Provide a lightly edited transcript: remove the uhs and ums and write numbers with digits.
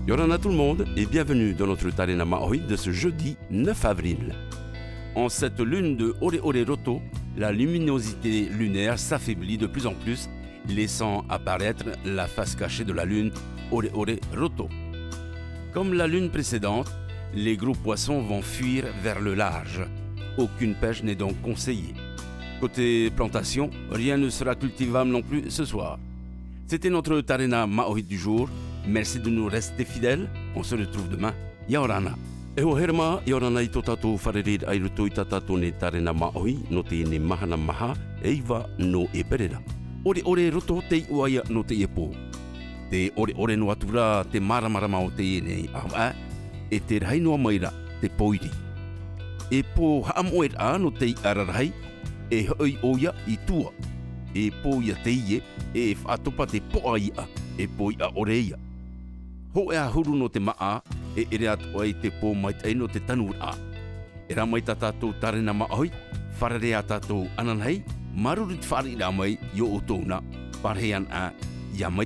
Yorana tout le monde et bienvenue dans notre Tarena Maori de ce jeudi 9 avril. En cette lune de Ore Ore Roto, la luminosité lunaire s'affaiblit de plus en plus, laissant apparaître la face cachée de la lune Ore Ore Roto. Comme la lune précédente, les gros poissons vont fuir vers le large. Aucune pêche n'est donc conseillée. Côté plantation, rien ne sera cultivable non plus ce soir. C'était notre Tarena Maori du jour. Merci de nous rester fidèles. On se retrouve demain. Yaorana. E o herma, Yaorana i tō tātou wharerir ai ruto i tā tātou ne Tarena Maori no te ne mahana maha e iwa no e perera. Ore ore roto te uaia no te e pō. Te ore ore no atura te maramarama o te e nei awa e te rai noa maira te poiri. E pō haamoer a no te ararai e hoi oia i tua. E pō ia te ie e whaatopa te poa ia e pō ia oreia. Ho e ahuru no te maa e ere atu ai te pō mai tai no te tanura. E rā mai tā tātou Tarena Maori, wharere a tātou ananhei, marurit whare rā mai i o tōna, parhean a ia mai